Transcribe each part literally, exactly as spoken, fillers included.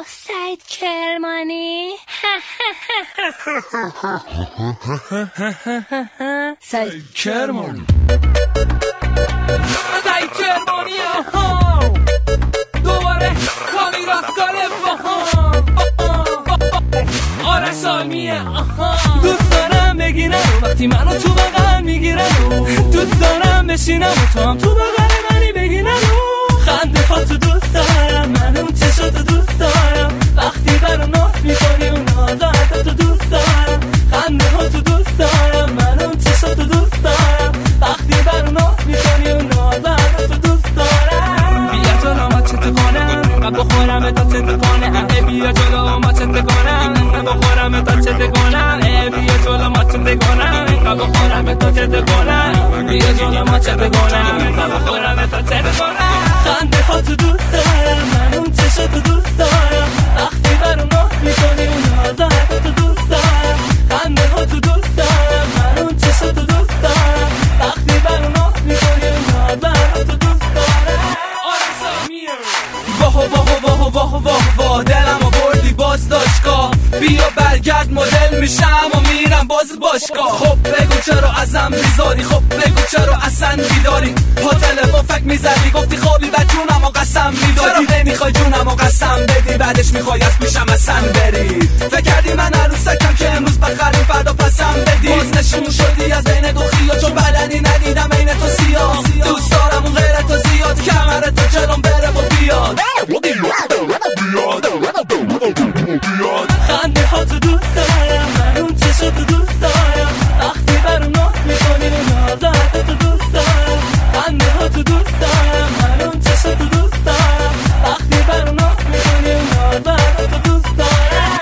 سعید کرمانی. سعید کرمانی سعید کرمانی دوباره کامی رفتاره آره سالمیه. دوست دارم بگیرم وقتی منو تو بغل میگیرم، دوست دارم بشینم و تو هم تو بغل منی بگیرم. خنده ها تو دوست دارم، من اون چشاتو دوست دارم، وقتی برام ناز میکنی اون نازت تو دوست دارم. خنده ها تو دوست دارم، من اون چشاتو دوست دارم، وقتی برام ناز میکنی اون نازت تو دوست دارم. بیا جلو ما چت کنم من بخورم تا چت کنم، بیا جلو ما چت کنم من بخورم تا چت کنم، بیا جلو ما چت کنم من بخورم تا چت کنم، بیا جلو ما چت کنم من بخورم تا چت کنم. خنده ها تو دوست دارم، من اون چشاتو دوست دارم، وقتی برام ناز میکنی اون نازت تو دوست دارم. خنده ها تو دوست دارم، من اون چشاتو دوست دارم، وقتی برام ناز میکنی اون نازت تو دوست دارم. واه واه واه واه واه واه دلمو بردی باز داشتگاه، بیا برگرد مدل میشم و میرم باز باشگاه. خب بگو چرا ازم میذاری، خب بگو چرا اصلا بیداری، پا تلفن فکر میزدی گفتی خوابی و جونم و قسم میدادی، نمیخوای جونم و قسم بدی بعدش میخوای از پیشم اصلا بری. فکر کردی من عروسکم که امروز بخریم فردا پسم بدی، باز نشون شدی از بین دو خیا چون بدنی ندیدم این تو سیاه. دوست دارم اون غیرت تو زیاد، کمرت تو جلوم بره و بیاد. خنده ها تو دوست دارم، من اون چشاتو دوست دارم، وقتی برام ناز میکنی اون نازت تو دوست دارم. خنده ها تو دوست دارم، من اون چشاتو دوست دارم، وقتی برام ناز میکنی اون نازت تو دوست دارم.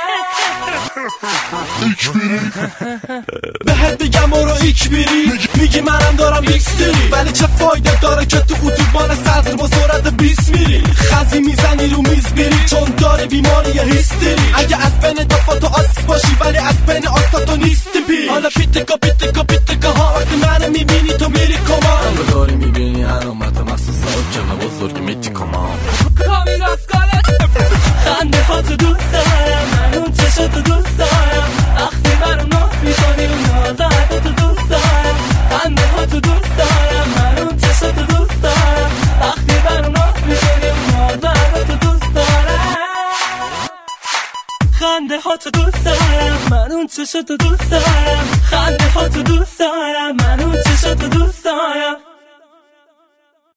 بهت بگم برو ایک بیری، میگی منم دارم ایکستری، ولی چه فایده داره که تو اتوبان صدر با سرعت بیست میری، خزی میزنی رو میز بیری چون داری بیماری هیستری. اگه از بین دفاتو آس باشی ولی از بین آستاتو نیستی بی، حالا پیتکا پیتکا پیتکا ها وقتی منو میبینی تو میری کمان، رو داری میبینی علامت مخصوص حکم بزرگ میتی کمان. کامی رفتاره خنده ها تو دوست دارم، من اون چشاتو دوست دارم، وقتی برام ناز میکنی اون نازت تو دوست دارم. خنده ها تو دوست دارم، من اون چشاتو دوست دارم، وقتی برام ناز میکنی اون نازت تو دوست دارم. خنده ها تو دوست دارم، من اون چشاتو دوست دارم، خنده ها تو دوست دارم، من اون چشاتو دوست دارم.